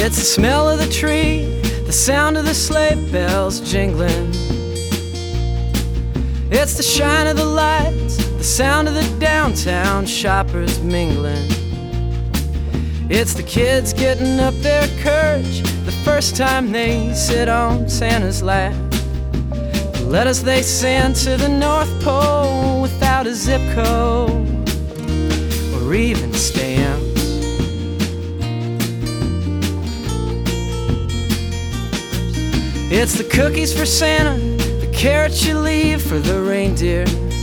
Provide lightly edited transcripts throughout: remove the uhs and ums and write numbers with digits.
It's the smell of the tree, the sound of the sleigh bells jingling. It's the shine of the lights, the sound of the downtown shoppers mingling. It's the kids getting up their courage the first time they sit on Santa's lap. The letters they send to the North Pole without a zip code or even stamps. It's the cookies for Santa, the carrots you leave for the reindeer.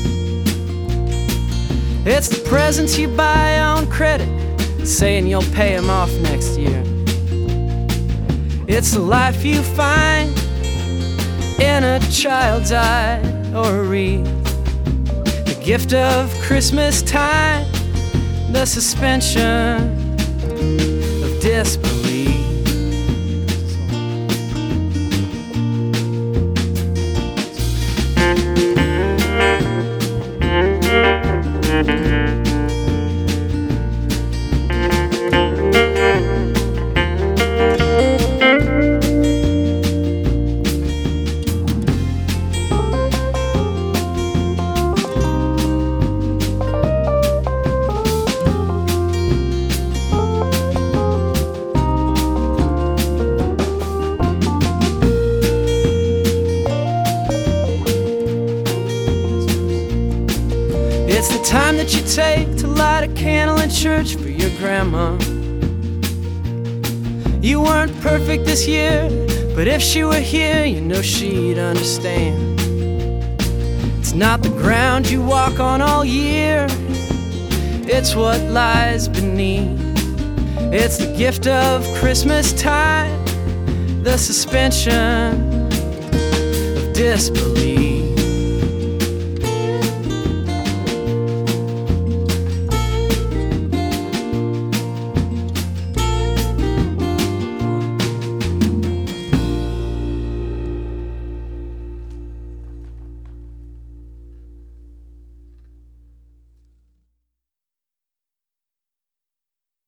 It's the presents you buy on credit, saying you'll pay them off next year. It's the life you find in a child's eye or a wreath, the gift of Christmas time, the suspension of disbelief. It's the time that you take to light a candle in church for your grandma. You weren't perfect this year, but if she were here, you know she'd understand. It's not the ground you walk on all year, it's what lies beneath. It's the gift of Christmas time, the suspension of disbelief.